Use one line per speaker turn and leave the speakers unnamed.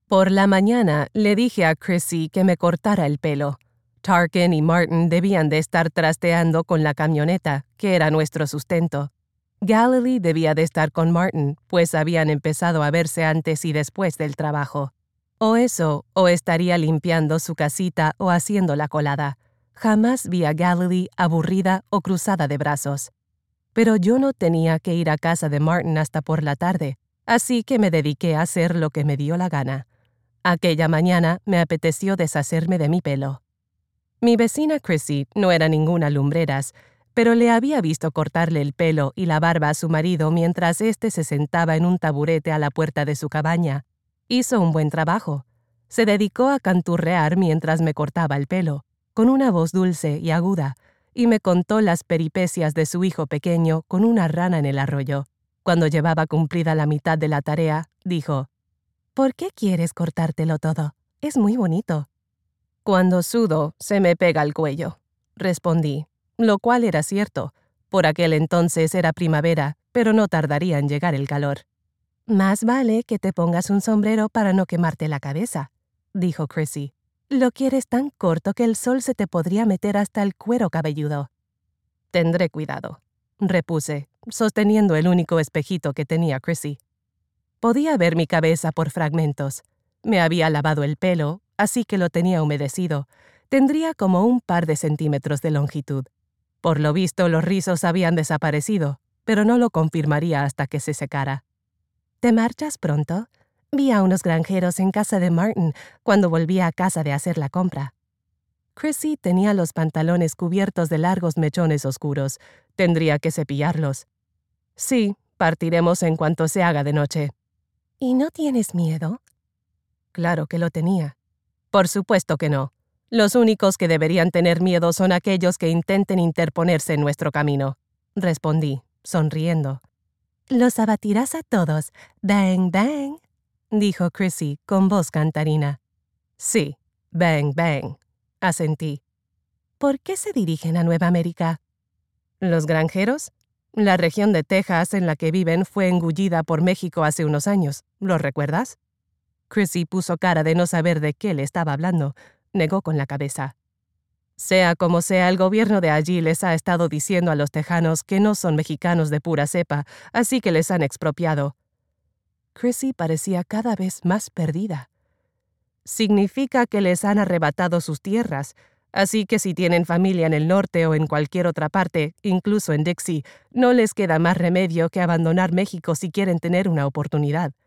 Por la mañana le dije a Chrissy que me cortara el pelo. Tarkin y Martin debían de estar trasteando con la camioneta, que era nuestro sustento. Galilee debía de estar con Martin, pues habían empezado a verse antes y después del trabajo. O eso, o estaría limpiando su casita o haciendo la colada. Jamás vi a Galilee aburrida o cruzada de brazos. Pero yo no tenía que ir a casa de Martin hasta por la tarde, así que me dediqué a hacer lo que me dio la gana. Aquella mañana me apeteció deshacerme de mi pelo. Mi vecina Chrissy no era ninguna lumbreras, pero le había visto cortarle el pelo y la barba a su marido mientras éste se sentaba en un taburete a la puerta de su cabaña. Hizo un buen trabajo. Se dedicó a canturrear mientras me cortaba el pelo, con una voz dulce y aguda, y me contó las peripecias de su hijo pequeño con una rana en el arroyo. Cuando llevaba cumplida la mitad de la tarea, dijo: «¿Por qué quieres cortártelo todo? Es muy bonito». «Cuando sudo, se me pega el cuello», respondí, lo cual era cierto. Por aquel entonces era primavera, pero no tardaría en llegar el calor. «Más vale que te pongas un sombrero para no quemarte la cabeza», dijo Chrissy. «Lo quieres tan corto que el sol se te podría meter hasta el cuero cabelludo». «Tendré cuidado», repuse, sosteniendo el único espejito que tenía Chrissy. Podía ver mi cabeza por fragmentos. Me había lavado el pelo, así que lo tenía humedecido. Tendría como un par de centímetros de longitud. Por lo visto, los rizos habían desaparecido, pero no lo confirmaría hasta que se secara. «¿Te marchas pronto? Vi a unos granjeros en casa de Martin cuando volvía a casa de hacer la compra». Chrissy tenía los pantalones cubiertos de largos mechones oscuros. Tendría que cepillarlos. «Sí, partiremos en cuanto se haga de noche». «¿Y no tienes miedo?» Claro que lo tenía. Por supuesto que no. Los únicos que deberían tener miedo son aquellos que intenten interponerse en nuestro camino, respondí, sonriendo. «Los abatirás a todos. Bang, bang», dijo Chrissy con voz cantarina. «Sí, bang, bang», asentí. «¿Por qué se dirigen a Nueva América?» «¿Los granjeros? La región de Texas en la que viven fue engullida por México hace unos años. ¿Lo recuerdas?» Chrissy puso cara de no saber de qué le estaba hablando. Negó con la cabeza. «Sea como sea, el gobierno de allí les ha estado diciendo a los tejanos que no son mexicanos de pura cepa, así que les han expropiado». Chrissy parecía cada vez más perdida. «Significa que les han arrebatado sus tierras, así que si tienen familia en el norte o en cualquier otra parte, incluso en Dixie, no les queda más remedio que abandonar México si quieren tener una oportunidad.